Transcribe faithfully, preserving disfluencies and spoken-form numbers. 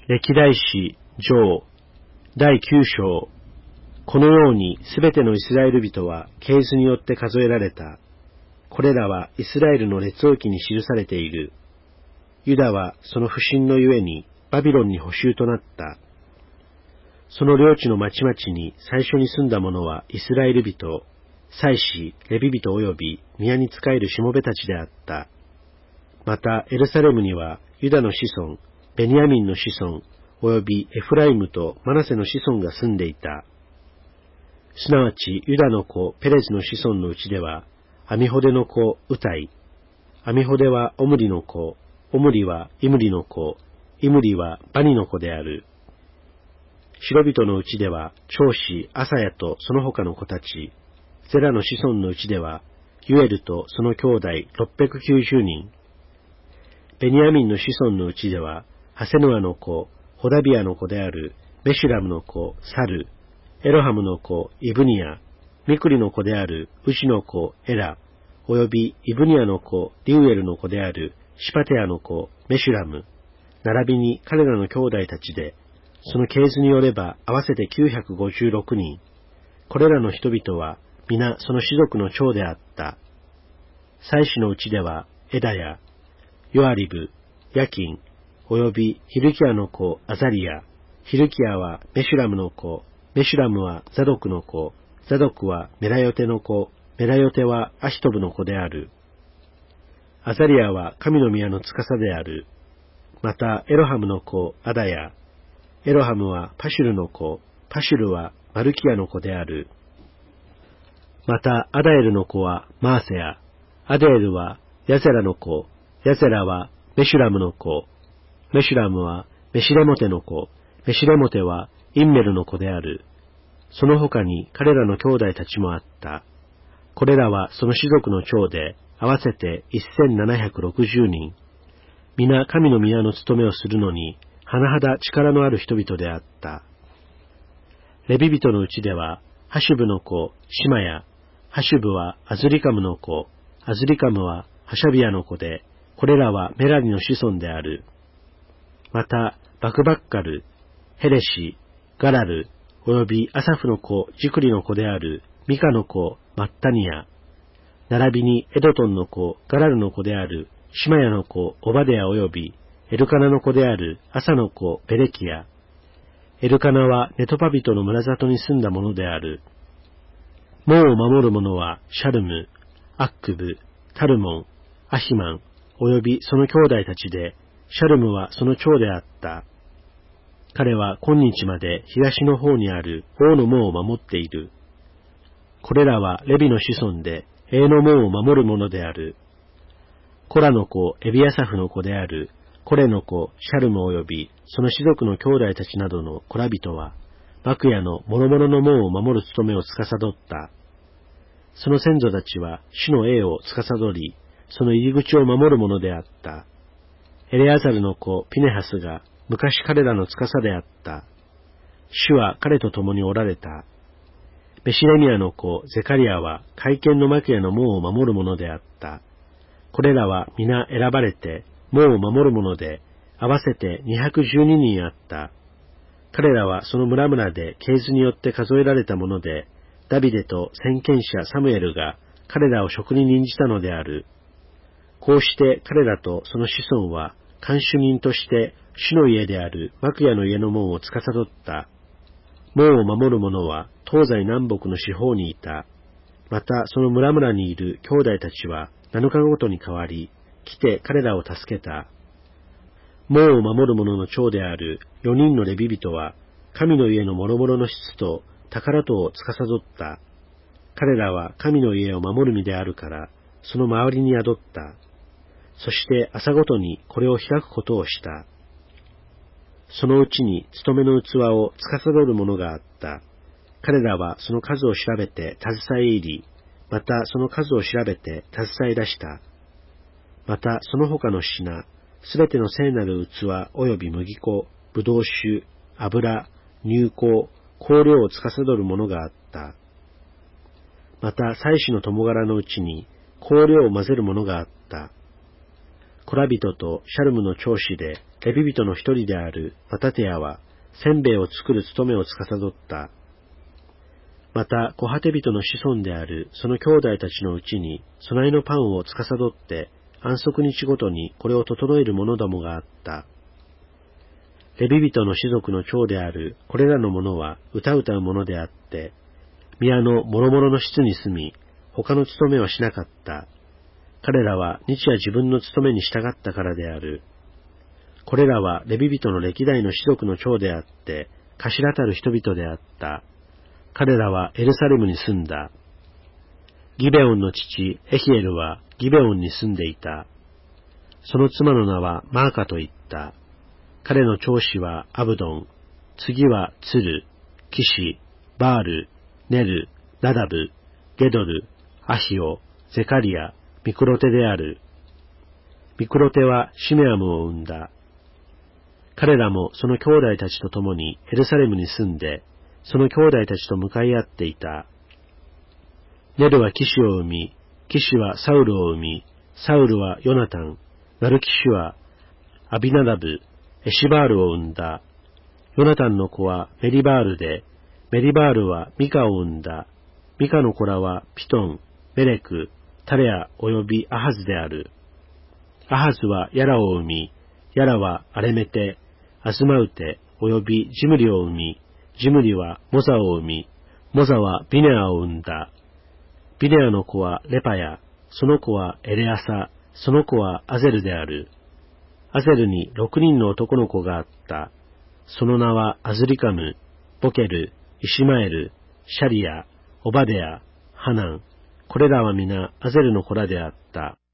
歴代史上だいきゅう章。このようにすべてのイスラエル人は系図によって数えられた。これらはイスラエルの列王記に記されている。ユダはその不信のゆえにバビロンに捕囚となった。その領地の町々に最初に住んだ者はイスラエル人、祭司、レビ人及び宮に仕えるしもべたちであった。またエルサレムにはユダの子孫、ベニヤミンの子孫、及びエフライムとマナセの子孫が住んでいた。すなわちユダの子ペレズの子孫のうちでは、アミホデの子ウタイ、アミホデはオムリの子、オムリはイムリの子、イムリはバニの子である。白人のうちでは、長子アサヤとその他の子たち、ゼラの子孫のうちでは、ユエルとその兄弟ろっぴゃくきゅうじゅうにん。ベニヤミンの子孫のうちでは、ハセヌアの子、ホダビアの子であるメシュラムの子、サル、エロハムの子、イブニア、ミクリの子であるウシの子、エラ、およびイブニアの子、リウエルの子であるシパテアの子、メシュラム、並びに彼らの兄弟たちで、その系図によれば合わせてきゅうひゃくごじゅうろくにん。これらの人々は皆その氏族の長であった。祭司のうちではエダヤ、ヨアリブ、ヤキン、およびヒルキアの子アザリア、ヒルキアはメシュラムの子、メシュラムはザドクの子、ザドクはメラヨテの子、メラヨテはアヒトブの子である。アザリアは神の宮の司である。またエロハムの子アダヤ、エロハムはパシュルの子、パシュルはマルキアの子である。またアダエルの子はマーセヤ、アデエルはヤゼラの子、ヤゼラはメシュラムの子、メシュラムはメシレモテの子、メシレモテはインメルの子である。その他に彼らの兄弟たちもあった。これらはその氏族の長で合わせてせんななひゃくろくじゅうにん。皆神の宮の務めをするのに、甚だ力のある人々であった。レビ人のうちでは、ハシュブの子、シマヤ、ハシュブはアズリカムの子、アズリカムはハシャビアの子で、これらはメラリの子孫である。また、バクバッカル、ヘレシ、ガラル、およびアサフの子、ジクリの子である、ミカの子、マッタニア、並びにエドトンの子、ガラルの子である、シマヤの子、オバデアおよび、エルカナの子である、アサの子、ベレキア。エルカナはネトパ人の村里に住んだものである。門を守る者は、シャルム、アックブ、タルモン、アヒマン、およびその兄弟たちで、シャルムはその長であった。彼は今日まで東の方にある王の門を守っている。これらはレビの子孫で、営の門を守る者である。コラの子、エビアサフの子である、コレの子、シャルムおよび、その氏族の兄弟たちなどのコラ人は、幕屋の諸々の門を守る務めを司った。その先祖たちは、主の栄を司り、その入り口を守る者であった。エレアザルの子、ピネハスが、昔彼らの司であった。主は彼と共におられた。メシレミアの子、ゼカリアは、会見の幕屋の門を守る者であった。これらは皆選ばれて、門を守る者で、合わせてにひゃくじゅうににんあった。彼らはその村々で系図によって数えられたもので、ダビデと先見者サムエルが彼らを職に任じたのである。こうして彼らとその子孫は、看守人として主の家である幕屋の家の門を司った。門を守る者は東西南北の四方にいた。またその村々にいる兄弟たちはなのかごとに変わり、来て彼らを助けた。門を守る者の長である四人のレビ人は、神の家の諸々の室と宝戸を司った。彼らは神の家を守る身であるから、その周りに宿った。そして朝ごとにこれを開くことをした。そのうちに務めの器を司る者があった。彼らはその数を調べて携え入り、またその数を調べて携え出した。またその他の品、すべての聖なる器及び麦粉、ぶどう酒、油、乳香、香料を司る者があった。また祭司の共柄のうちに香料を混ぜる者があった。 コラ人とシャルムの長子で、レビ人の一人であるマタテヤは、せんべいを作る務めを司った。また、コハテ人の子孫であるその兄弟たちのうちに、備えのパンを司って、安息日ごとにこれを整える者どもがあった。レビ人の士族の長であるこれらの者は歌うたう者であって、宮の諸々の室に住み、他の務めはしなかった。彼らは日夜自分の務めに従ったからである。これらはレビ人の歴代の士族の長であって、頭たる人々であった。彼らはエルサレムに住んだ。ギベオンの父エヒエルはギベオンに住んでいた。その妻の名はマーカと言った。彼の長子はアブドン、次はツル、キシ、バール、ネル、ナダブ、ゲドル、アヒオ、ゼカリア、ミクロテである。ミクロテはシメアムを生んだ。彼らもその兄弟たちと共にエルサレムに住んで、その兄弟たちと向かい合っていた。ネルはキシを生み、キシはサウルを生み、サウルはヨナタン、ナルキシュはアビナダブ、エシバールを生んだ。ヨナタンの子はメリバールで、メリバールはミカを生んだ。ミカの子らはピトン、メレク、タレアおよびアハズである。アハズはヤラを生み、ヤラはアレメテ、アズマウテおよびジムリを生み、ジムリはモザを生み、モザはビネアを生んだ。ビネアの子はレパヤ、その子はエレアサ、その子はアゼルである。アゼルに六人の男の子があった。その名はアズリカム、ボケル、イシマエル、シャリア、オバデア、ハナン。これらは皆アゼルの子らであった。